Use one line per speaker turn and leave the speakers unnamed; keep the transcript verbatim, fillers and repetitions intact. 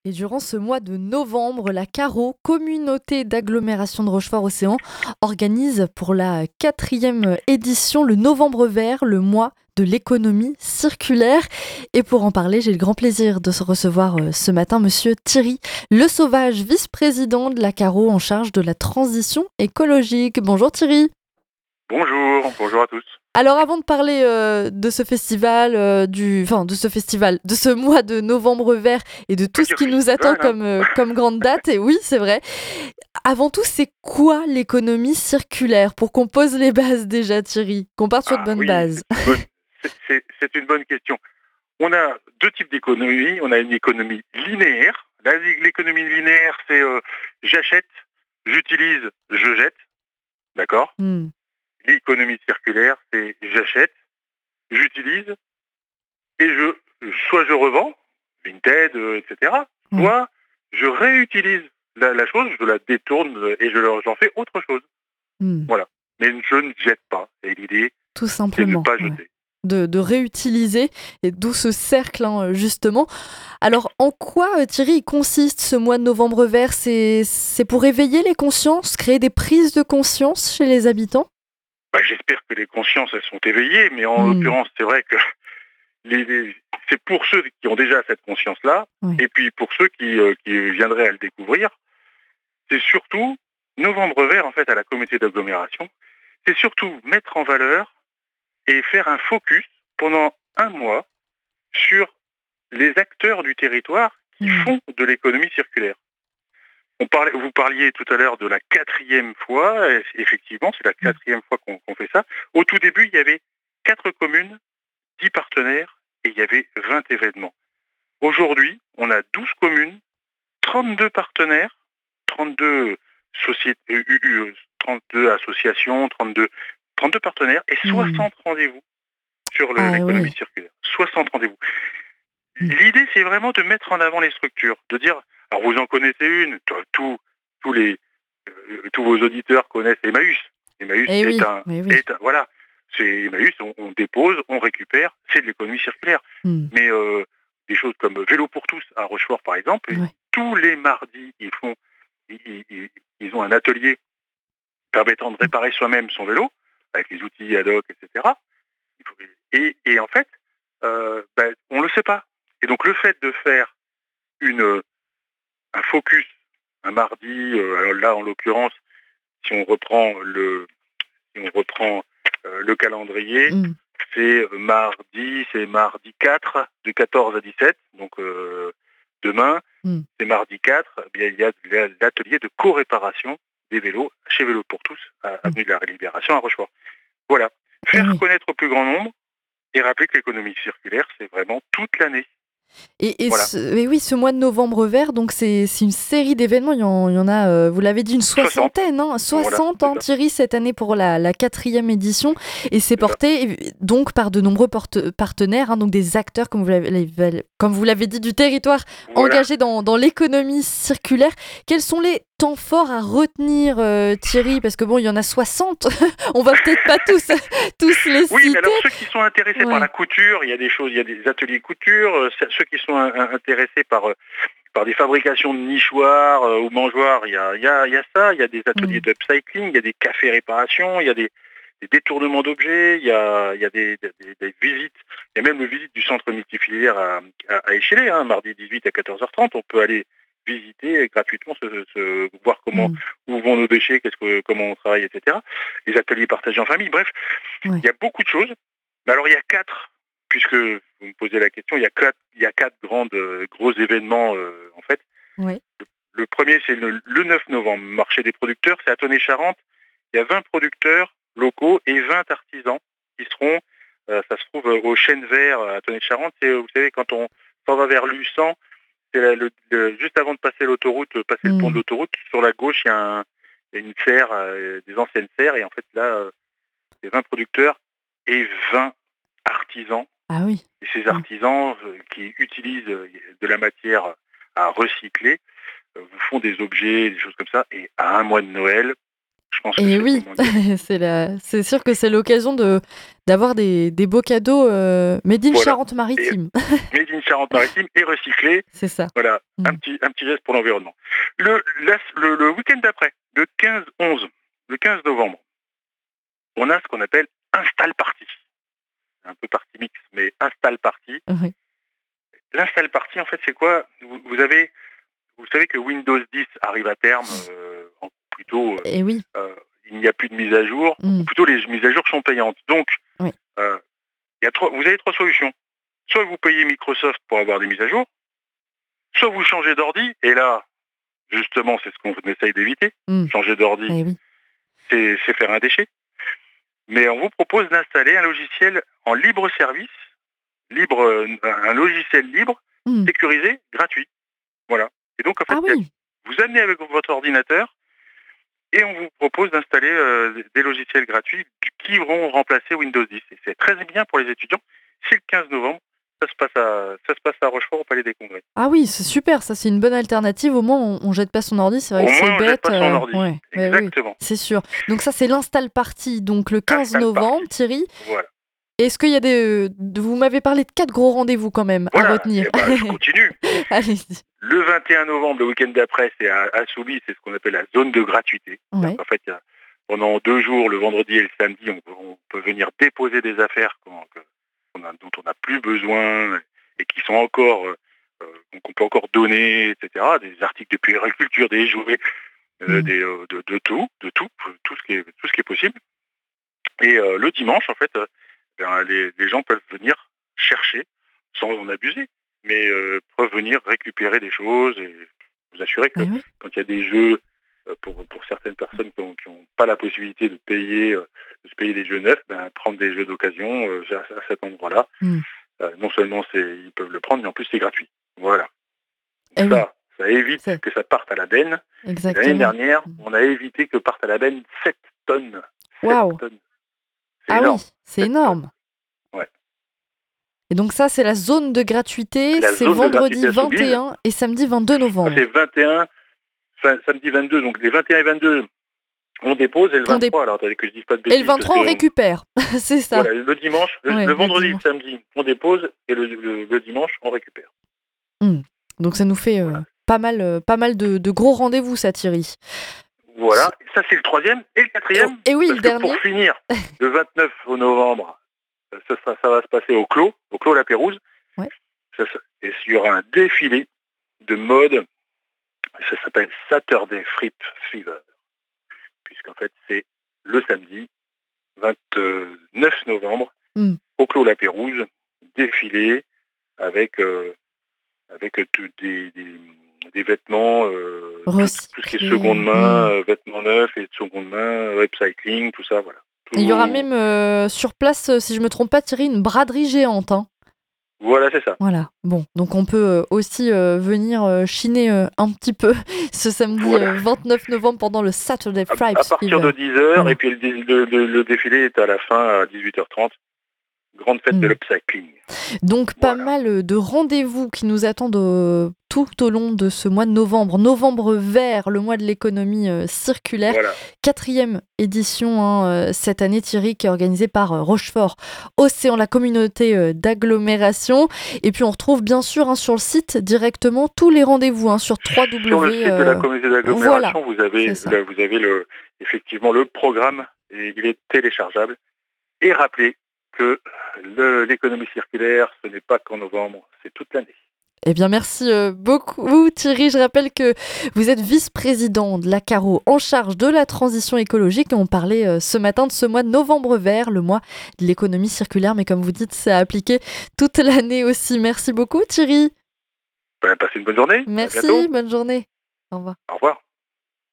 Et durant ce mois de novembre, la CARO, communauté d'agglomération de Rochefort-Océan, organise pour la quatrième édition le Novembre Vert, le mois de l'économie circulaire. Et pour en parler, j'ai le grand plaisir de se recevoir euh, ce matin monsieur Thierry Le Sauvage, vice-président de la CARO en charge de la transition écologique. Bonjour Thierry.
Bonjour, bonjour à tous.
Alors avant de parler euh, de ce festival, euh, du, enfin de ce festival, de ce mois de Novembre Vert et de
On peut
tout ce
dire
qui nous attend
festival, hein.
comme, euh, comme grande date, et oui c'est vrai, avant tout c'est quoi l'économie circulaire pour qu'on pose les bases déjà Thierry, qu'on parte sur de
Ah
bonnes
oui,
bases.
c'est une bonne, c'est, c'est- c'est une bonne question. On a deux types d'économie. On a une économie linéaire. Là, l'économie linéaire, c'est euh, j'achète, j'utilise, je jette, d'accord.
Hmm.
L'économie circulaire, c'est j'achète, j'utilise et je, soit je revends, Vinted, euh, et cetera.
Ouais.
Soit je réutilise la, la chose, je la détourne euh, et je leur- j'en fais autre chose.
Hmm.
Voilà. Mais je ne jette pas. Et l'idée,
Tout
c'est de ne
simplement,
pas
ouais.
jeter.
De, de réutiliser, et d'où ce cercle hein, justement. Alors en quoi euh, Thierry il consiste ce mois de Novembre Vert? C'est, c'est pour éveiller les consciences, créer des prises de conscience chez les habitants?
Bah, j'espère que les consciences elles sont éveillées, mais en
Hmm.
l'occurrence, c'est vrai que les, les- c'est pour ceux qui ont déjà cette conscience-là,
Ouais.
et puis pour ceux qui, euh, qui viendraient à le découvrir, c'est surtout Novembre Vert en fait à la communauté d'agglomération, c'est surtout mettre en valeur et faire un focus pendant un mois sur les acteurs du territoire qui
Hmm.
font de l'économie circulaire. On parlait, vous parliez tout à l'heure de la quatrième fois, et effectivement, c'est la
Hmm.
quatrième fois qu'on, qu'on fait ça. Au tout début, il y avait quatre communes, dix partenaires, et il y avait vingt événements. Aujourd'hui, on a douze communes, trente-deux partenaires, trente-deux sociétés, euh, euh, euh, trente-deux associations, trente-deux, trente-deux partenaires et
Hmm.
soixante rendez-vous sur le-
Ah
l'économie
oui.
circulaire. soixante rendez-vous.
Hmm.
L'idée, c'est vraiment de mettre en avant les structures, de dire, alors vous en connaissez une, tous, tous les, euh, tous vos auditeurs connaissent Emmaüs. Emmaüs
Eh
est
oui,
un,
oui, oui.
est un- voilà, c'est Emmaüs, on, on dépose, on récupère, c'est de l'économie circulaire.
Hmm.
Mais euh, des choses comme Vélo pour tous à Rochefort, par exemple,
Ouais.
tous les mardis, ils font, ils, ils- ils ont un atelier permettant de
Hmm.
réparer soi-même son vélo avec les outils ad hoc, et cetera. Et, et en fait, euh, ben, on le sait pas. Et donc le fait de faire une, un focus un mardi, euh, alors là en l'occurrence, si on reprend le, si on reprend euh, le calendrier,
Hmm.
c'est mardi, c'est mardi quatre de quatorze à dix-sept, donc euh, demain,
Hmm.
c'est mardi quatre, eh bien, il y a l'atelier de co-réparation des vélos chez Vélo pour tous, à
Hmm.
avenue de la Libération à Rochefort. Voilà,
Eh
faire
oui.
connaître au plus grand nombre et rappeler que l'économie circulaire, c'est vraiment toute l'année.
Et, et,
Voilà,
ce, et oui, ce mois de Novembre Vert, donc c'est, c'est une série d'événements. Il y en, il y en a, euh, vous l'avez dit, une
soixante,
soixantaine, hein,
voilà,
soixante
c'est
hein,
ça,
Thierry, cette année pour la, la quatrième édition. Et c'est
c'est ça.
porté euh, donc par de nombreux porte- partenaires, hein, donc des acteurs, comme vous l'avez, comme vous l'avez dit, du territoire
Voilà.
engagés dans, dans l'économie circulaire. Quels sont les temps forts à retenir, euh, Thierry? Parce que bon, il y en a soixante. On va peut-être pas tous, tous les
Oui, mais
citer.
alors ceux qui sont intéressés par la
Ouais.
couture, il y a des choses, il y a des ateliers couture. euh, Ceux qui sont in- intéressés par euh, par des fabrications de nichoirs euh, ou mangeoires, il y a il y a il y a ça. Il y a des ateliers
Mm.
d'upcycling, il y a des cafés réparation, il y a des, des détournements d'objets, il y a il y a des, des- des visites. Il y a même le visite du centre multifilière à, à, à Échellais, hein, mardi dix-huit à quatorze heures trente. On peut aller visiter gratuitement, se, se- voir comment
Mm.
où vont nos déchets, qu'est-ce que comment on travaille, et cetera. Les ateliers partagés en famille. Bref,
Ouais.
il y a beaucoup de choses. Mais alors il y a quatre, puisque vous me posez la question, il y a quatre, il y a quatre grandes, euh, gros événements euh, en fait.
Ouais.
Le premier, c'est le, le neuf novembre, marché des producteurs, c'est à Tonnet-Charente. Il y a vingt producteurs locaux et vingt artisans qui seront, euh, ça se trouve euh, au Chêne Vert à Tonnet-Charente. C'est, vous savez, quand on s'en va vers Luçan, c'est la- le, le- juste avant de passer l'autoroute, euh, passer le pont de
Mm.
l'autoroute, sur la gauche, il y a, un- il y a une serre, euh, des anciennes serres, et en fait là, euh, c'est vingt producteurs et vingt artisans.
Ah oui.
Et ces
Mm.
artisans euh, qui utilisent euh, de la matière à recycler euh, vous font des objets, des choses comme ça. Et à un mois de Noël, Je pense que
Et
c'est
oui,
le moment d'y aller.
c'est la... c'est sûr que c'est l'occasion de d'avoir des, des beaux cadeaux euh, made in
Voilà. Et
Charente-Maritime.
made in Charente-Maritime et recyclé.
C'est ça.
Voilà, un
Mm.
petit, un petit geste pour l'environnement. Le, la- le, le week-end d'après, le quinze onze, le quinze novembre, on a ce qu'on appelle Install Party. Un peu party mix, mais Install Party.
Oui.
L'install party, en fait, c'est quoi? vous, vous avez, vous savez que Windows dix arrive à terme, euh, en- plutôt, euh,
Et oui.
euh, il n'y a plus de mise à jour,
Mm.
ou plutôt les mises à jour sont payantes. Donc,
Oui.
euh, il y a trois, vous avez trois solutions. Soit vous payez Microsoft pour avoir des mises à jour, soit vous changez d'ordi, et là, justement, c'est ce qu'on essaye d'éviter.
Mm.
Changer d'ordi,
Et oui.
c'est, c'est faire un déchet. Mais on vous propose d'installer un logiciel en libre service, libre, euh, un logiciel libre,
Mm.
sécurisé, gratuit. Voilà. Et donc, en fait,
Ah oui.
vous amenez avec votre ordinateur et on vous propose d'installer euh, des logiciels gratuits qui vont remplacer Windows dix. Et c'est très bien pour les étudiants. C'est le quinze novembre. Ça se passe à, ça se passe à Rochefort au Palais des Congrès.
Ah oui, c'est super, ça c'est une bonne alternative. Au moins on, on jette pas son ordi, c'est vrai
Au
que c'est
moins, on
bête.
jette pas son
euh,
ordi.
ouais, ouais, oui,
Exactement.
c'est sûr. Donc ça c'est l'install party, donc le quinze
Install
novembre,
party.
Thierry.
Voilà.
Est-ce qu'il y a des... euh, Vous m'avez parlé de quatre gros rendez-vous quand même à
Voilà.
retenir.
Et ben, je continue.
Allez-y.
Le vingt et un novembre, le week-end d'après, c'est à, à Soubise, c'est ce qu'on appelle la zone de gratuité.
Ouais.
En fait, il y a, pendant deux jours, le vendredi et le samedi, on, peut- on peut venir déposer des affaires qu'on- que- qu'on a- dont on n'a plus besoin et qui sont encore, euh, euh, qu'on peut encore donner, et cetera. Des articles de puériculture, des jouets, euh,
Mm.
des, euh, de, de tout, de tout, tout ce qui est, tout ce qui est possible. Et euh, le dimanche, en fait, euh, ben, les, les gens peuvent venir chercher, sans en abuser, mais euh, peuvent venir récupérer des choses et vous assurer que
Eh oui.
quand il y a des jeux euh, pour, pour certaines personnes qui n'ont pas la possibilité de payer, euh, de se payer des jeux neufs, ben, prendre des jeux d'occasion euh, à, à cet endroit-là.
Mm.
Euh, non seulement c'est, ils peuvent le prendre, mais en plus c'est gratuit. Voilà.
Eh oui,
Ça, ça évite
C'est-
que ça parte à la benne. L'année
exactement.
dernière, on a évité que parte à la benne sept tonnes. sept
Waouh.
tonnes. C'est
Ah
énorme.
oui, c'est
sept
énorme.
tonnes. Ouais.
Et donc ça c'est la zone de gratuité,
La
c'est
zone de
vendredi
gratuité à Soubise.
vingt et un et samedi vingt-deux
Ça,
novembre.
c'est vingt et un, fin- samedi vingt-deux, donc les vingt et un et vingt-deux, on dépose, et le
On dé-
vingt-trois, alors attendez que je dise pas de bêtises.
Et le vingt-trois on
parce que,
récupère, c'est ça.
Voilà, le dimanche, le,
Ouais,
le
le
vendredi et le
dimanche.
samedi, on dépose, et le, le- le dimanche, on récupère.
Donc ça nous fait euh, pas mal, euh, pas mal de, de gros rendez-vous ça Thierry.
Voilà, ça c'est le troisième. Et le quatrième,
Et oui,
parce
le
que
dernier.
pour finir, le vingt-neuf novembre, ça, ça, ça va se passer au Clos, au Clos La Pérouse.
Ouais.
Ça, ça- et il y aura un défilé de mode, ça s'appelle Saturday Fripp Fever, puisqu'en fait c'est le samedi vingt-neuf novembre,
Mm.
au Clos La Pérouse, défilé avec, euh, avec tout- des, des, des vêtements, euh, tout, tout ce qui est
Recyclé.
seconde main,
Mm.
euh, vêtements neufs et de seconde main, upcycling, tout ça, voilà. Tout-
Il y aura même euh, sur place, euh, si je me trompe pas Thierry, une braderie géante. Hein.
Voilà, c'est ça.
Voilà. Bon, donc on peut euh, aussi euh, venir euh, chiner euh, un petit peu ce samedi
Voilà.
euh, vingt-neuf novembre pendant le Saturday
À,
Fripe
à partir de dix heures,
Voilà.
et puis le, le- le- le défilé est à la fin à dix-huit heures trente. Grande fête
Mm.
de l'upcycling.
Donc pas
Voilà.
mal de rendez-vous qui nous attendent euh, tout au long de ce mois de novembre. Novembre vert, le mois de l'économie euh, circulaire.
Voilà.
Quatrième édition hein, euh, cette année, Thierry, qui est organisée par euh, Rochefort Océan, la communauté euh, d'agglomération. Et puis on retrouve bien sûr hein, sur le site directement tous les rendez-vous hein, sur
Sur le
www.
site de la communauté d'agglomération, vous avez,
c'est ça.
là, vous avez le, effectivement le programme, et il est téléchargeable. Et rappelez que le- l'économie circulaire, ce n'est pas qu'en novembre, c'est toute l'année.
Eh bien, merci euh, beaucoup Thierry. Je rappelle que vous êtes vice-président de la Caro en charge de la transition écologique. Et on parlait euh, ce matin de ce mois de novembre vert, le mois de l'économie circulaire. Mais comme vous dites, c'est appliqué toute l'année aussi. Merci beaucoup Thierry.
Ben, passez une bonne journée. À
Merci,
bientôt.
bonne journée. Au revoir.
Au revoir.